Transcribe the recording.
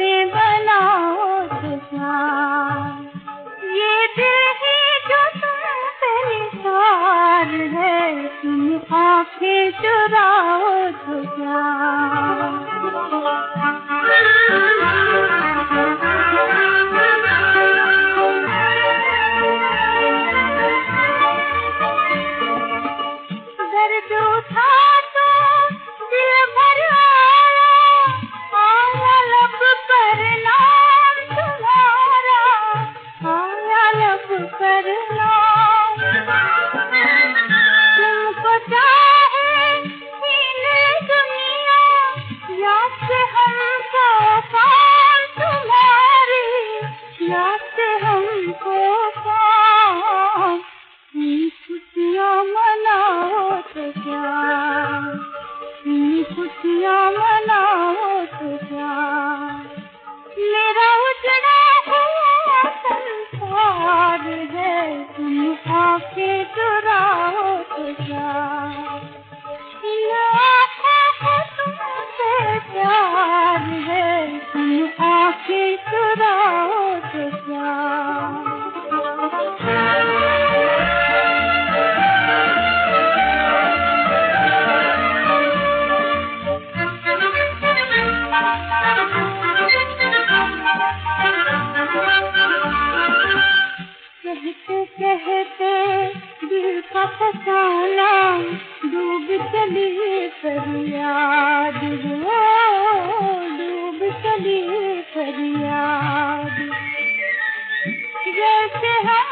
से बनाओ तो क्या, ये दिल ही जो तुमसे निसार है, तुम आंखें चुराओ तो क्या। दर्द उठा तो दिल भर आया लब पर नाम तुम्हारा, आया लब पर नाम। तुमको चाहे छीने दुनिया, याद से हमको काम तुम्हारी, याद से हमको काम। खुशियाँ मनाओ तो क्या, खुशियाँ मनाओ तो क्या। मेरा उजड़ा हुआ संसार है, तुम आंखें चुराओ तो क्या। इन आँखों को तुमसे प्यार है, तुम आंखें चुराओ तो क्या। कहते दिल का फसाना, डूब चली फरियाद वो, डूब चली फरियाद। जैसे हम